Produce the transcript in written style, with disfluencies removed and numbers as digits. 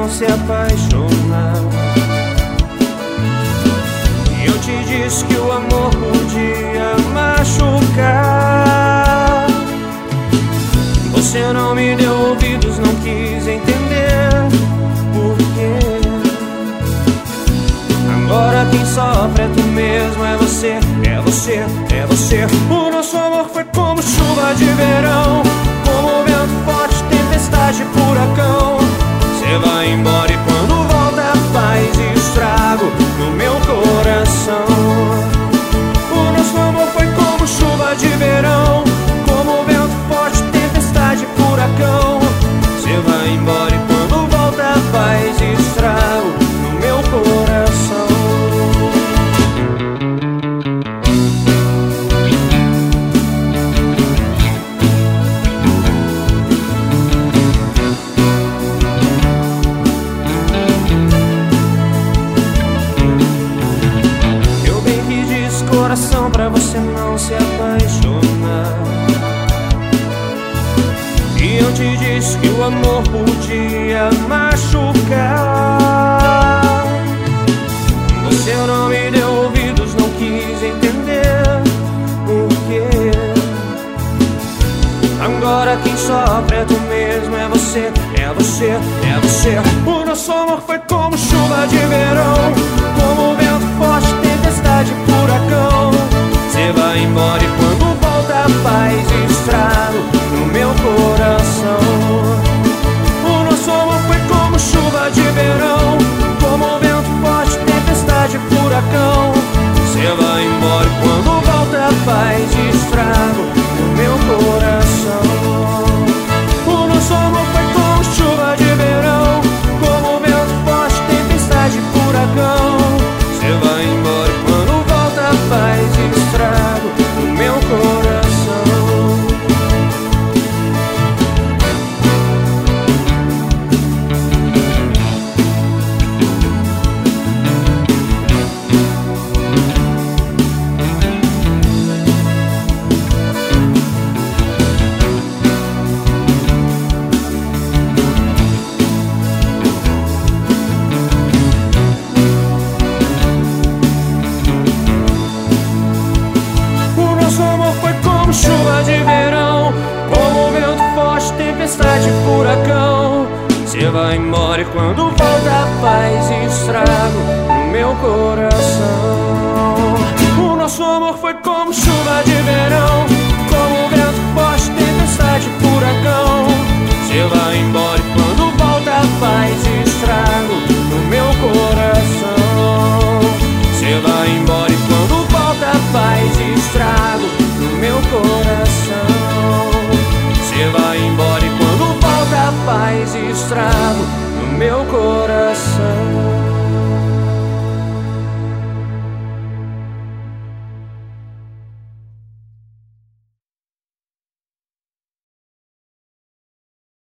não se apaixonar. E eu te disse que o amor podia machucar. Você não me deu ouvidos, não quis entender por quê. Agora quem sofre é tu mesmo, é você, é você, é você. O nosso amor foi como chuva de verão, como vento forte, tempestade, furacão. Você vai embora e quando volta faz estrago no meu coração. O nosso amor foi como chuva de verão, como vento forte, tempestade, furacão. Você vai embora e quando volta faz estrago no meu coração. Eu bem que disse coração pra você não se apaixonar. E eu te disse que o amor podia machucar. Você não me deu ouvidos, não quis entender por quê. Agora quem sofre é tu mesmo, é você, é você, é você. O nosso amor foi como chuva de verão, como vento forte, tempestade, furacão. Você vai embora e quando volta faz estrago no meu coração. O nosso amor foi como chuva de verão, como vento forte, tempestade, furacão. Você vai embora e quando volta faz estrago no meu coração. O nosso amor foi como chuva de verão, como vento forte, tempestade, furacão. Você vai embora e quando volta faz estrago no meu coração. Chuva de verão, como vento forte, tempestade, furacão. Você vai embora e quando volta faz estrago no meu coração. O nosso amor foi como chuva de verão.